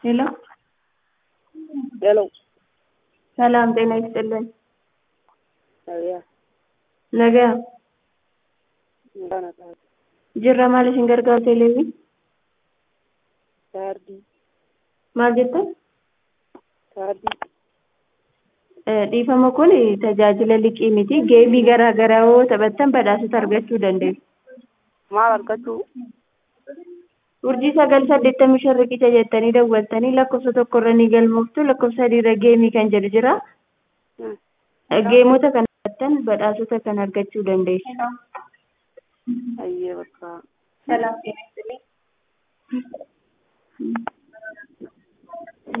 ሄሎ ሄሎ ሰላም ጤና ይስጥልን። አያ ነገ እንደና ታዲያ ጅራ ማለት እንገርጋው ቴሌቪ ታርዲ ማጀተ ታርዲ dhiifama kun tajaajila liqii miti geemii garaa garaa yoo taphattan badhaasota argachuu dandeessu. maal argachuu urjii 985 riqicha jettanii dawwaltanii lakkoofsa tokko irra ni galmooftu lakkoofsa sadii irra geemii kan jedhu jira. geemota kan taphattan badhaasota kan argachuu dandeessu. ayyee bakka Salaam ጤና ይስጥልኝ.